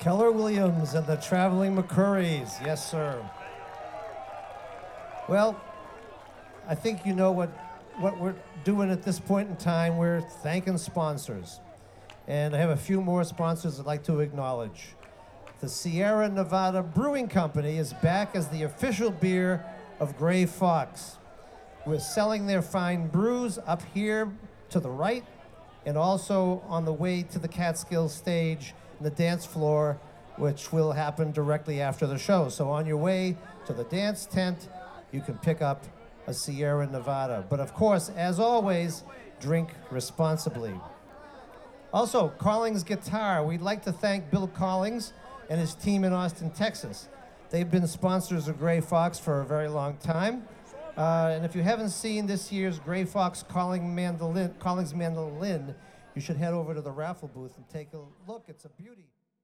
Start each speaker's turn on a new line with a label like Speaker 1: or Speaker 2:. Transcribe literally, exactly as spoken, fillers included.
Speaker 1: Keller Williams and the Traveling McCurries. Yes, sir. Well, I think you know what, what we're doing at this point in time. We're thanking sponsors. And I have a few more sponsors I'd like to acknowledge. The Sierra Nevada Brewing Company is back as the official beer of Gray Fox. We're selling their fine brews up here to the right and also on the way to the Catskills stage and the dance floor, which will happen directly after the show. So on your way to the dance tent, you can pick up a Sierra Nevada. But of course, as always, drink responsibly. Also, Callings Guitar. We'd like to thank Bill Callings and his team in Austin, Texas. They've been sponsors of Gray Fox for a very long time. Uh, and if you haven't seen this year's Gray Fox Calling mandolin, Callings Mandolin, you should head over to the raffle booth and take a look. It's a beauty.